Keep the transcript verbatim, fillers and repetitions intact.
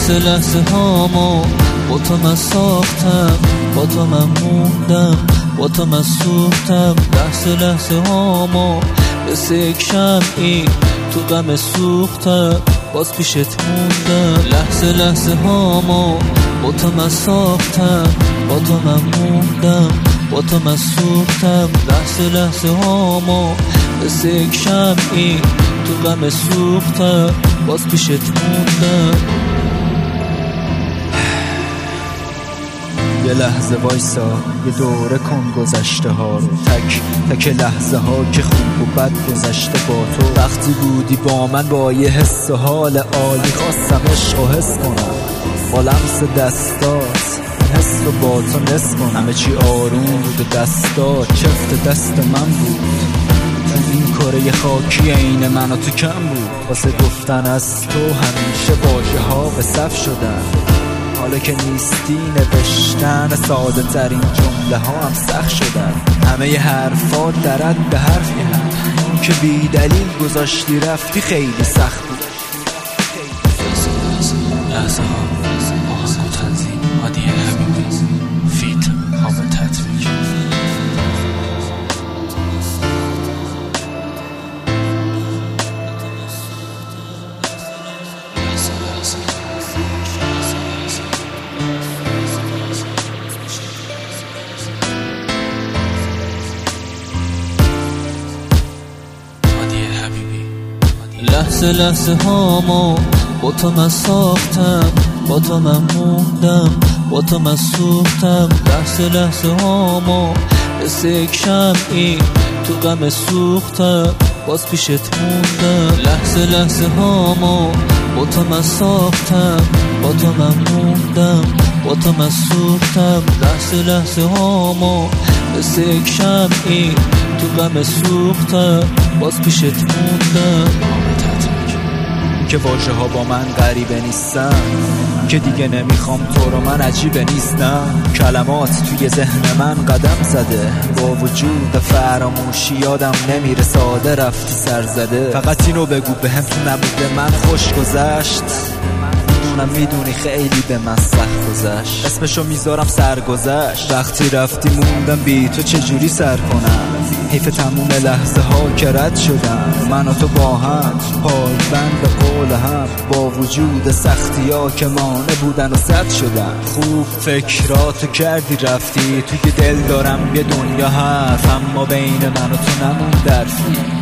لحظه لحظه هامو با تو من ساختم، با تو من موندم، با تو من سوختم. لحظه لحظه هامو مثل یک شمعی تو غم سوختم، باز پیشت موندم. لحظه لحظه هامو با تو من ساختم، با تو من موندم، با تو من سوختم. لحظه لحظه هامو مثل یک شمعی تو غم سوختم، باز پیشت موندم. یه لحظه وایسا، یه دوره کن گذشته ها رو، تک تک لحظه ها که خوب و بد گذشته با تو. وقتی بودی با من با یه حس و حال عالی، خواستم عشق و حس کنم با لمس دستات، حس رو با تو نس کنم. همه چی آروم بود و دستات چفت دست من بود. تو این کره خاکی عین من و تو کم بود. واسه گفتن از تو همیشه واژه ها به صف شدن، حالا که نیستی نوشتن ساده ترین جمله ها هم سخت شدن. همه ی حرفات درد به حرف هم که بی دلیل گذاشتی رفتی خیلی سخت بود. لحظه ها آهنگ و تنظیم هادی حبیبی، فیت حامد تطبیق. لحظه لحظه هامو با تو من ساختم، با تو من موندم، با تو من سوختم. لحظه لحظه هامو مثل یک شمعی تو غم سوختم، باز پیشت موندم. لحظه لحظه هامو با تو من ساختم، با تو من موندم، با تو من سوختم. لحظه لحظه هامو مثل یک شمعی تو غم سوختم، باز پیشت موندم. که واژه ها با من غریبه نیستن، که دیگه نمیخوام تو رو، من عجیبه نیستم. کلمات توی ذهن من قدم زده، با وجود فراموشی یادم نمیره ساده رفتی سر زده. فقط اینو بگو بهم تو نبوده من خوش گذشت، میدونم میدونی خیلی به من سخت گذشت. اسمشو میذارم سرگذشت. وقتی رفتی موندم بی تو چجوری سر کنم، حیف تموم لحظه ها که رد شدن. من و تو با هم پایبند به قول هم، با وجود سختی ها که مانع بودن و سد شدن. خوب فکراتو کردی رفتی، توی دل دارم یه دنیا حرف، اما بین من و تو نموند درفی.